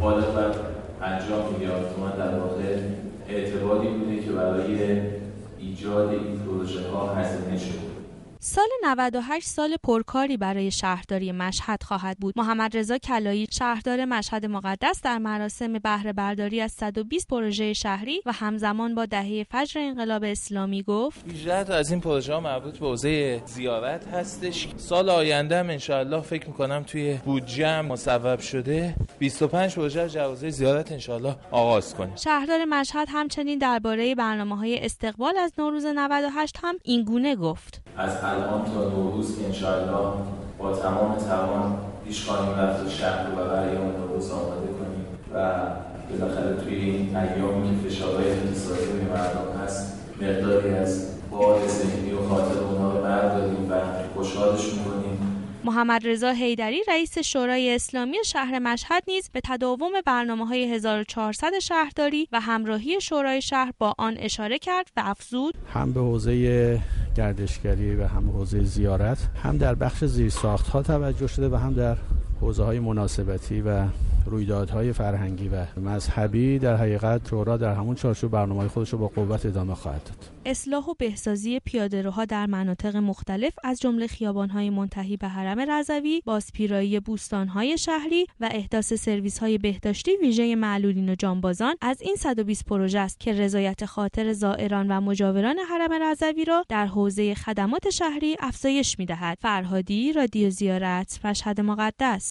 بالغ بر انجام می‌یافت. در واقع اعتباری بوده که برای ایجاد این پروژه ها هزینه شده. سال 98 سال پرکاری برای شهرداری مشهد خواهد بود. محمد رضا کلایی شهردار مشهد مقدس در مراسم بهره برداری از 120 پروژه شهری و همزمان با دهه فجر انقلاب اسلامی گفت 18 از این پروژه ها مربوط به حوزه زیارت هستش. سال آینده هم انشاءالله فکر میکنم توی بودجه مصوب شده 25 پروژه از حوزه زیارت انشاءالله آغاز کنیم. شهردار مشهد همچنین درباره برنامه‌های استقبال از نوروز 98 هم این گونه گفت: از الان تا نوروز که انشاءالله با تمام توان پیش خواهیم رفت شهر رو برای ایام نوروز آماده کنیم و بالاخره توی این ایامی که فشارهای اقتصادی روی مردم هست مقداری از بار ذهنی و خاطر اونها رو برداریم و خوشحالشون کنیم. محمد رضا حیدری رئیس شورای اسلامی شهر مشهد نیز به تداوم برنامه‌های 1400 شهرداری و همراهی شورای شهر با آن اشاره کرد و افزود: هم به حوزه گردشگری و هم حوزه زیارت هم در بخش زیرساخت‌ها توجه شده و هم در حوزه‌های مناسبتی و رویدادهای فرهنگی و مذهبی. در حقیقت رورا در همون چارچوب برنامه‌های خودش رو با قوت ادامه خواهد داد. اصلاح و بهسازی پیاده‌روها در مناطق مختلف از جمله خیابان‌های منتهی به حرم رضوی، بازپیرایی بوستان‌های شهری و احداث سرویس‌های بهداشتی ویژه معلولین و جانبازان از این 120 پروژه است که رضایت خاطر زائران و مجاوران حرم رضوی را در حوزه خدمات شهری افزایش می‌دهد. فرهادی، رادیو زیارت، مشهد مقدس.